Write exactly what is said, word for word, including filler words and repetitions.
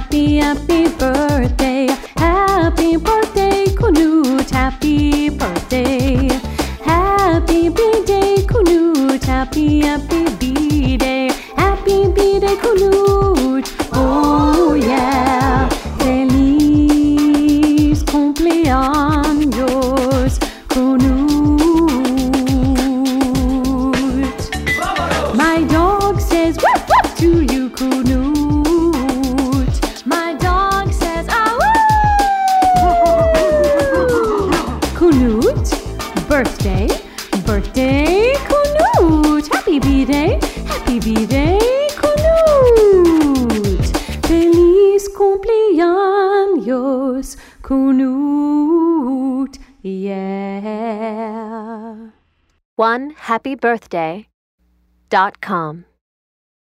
Happy, happy birthday. Happy birthday, Knut. Happy birthday. Happy B-Day, Knut. Happy, happy B-Day. Happy B-Day, Knut. Oh yeah. Feliz cumpleaños, Knut. My dog says woof woof to you, Knut. My dog says ah woo. Knut, birthday, birthday, Knut. Happy B-Day, happy B-Day, Knut. Feliz cumpleaños, Knut. Yeah. one happy birthday dot com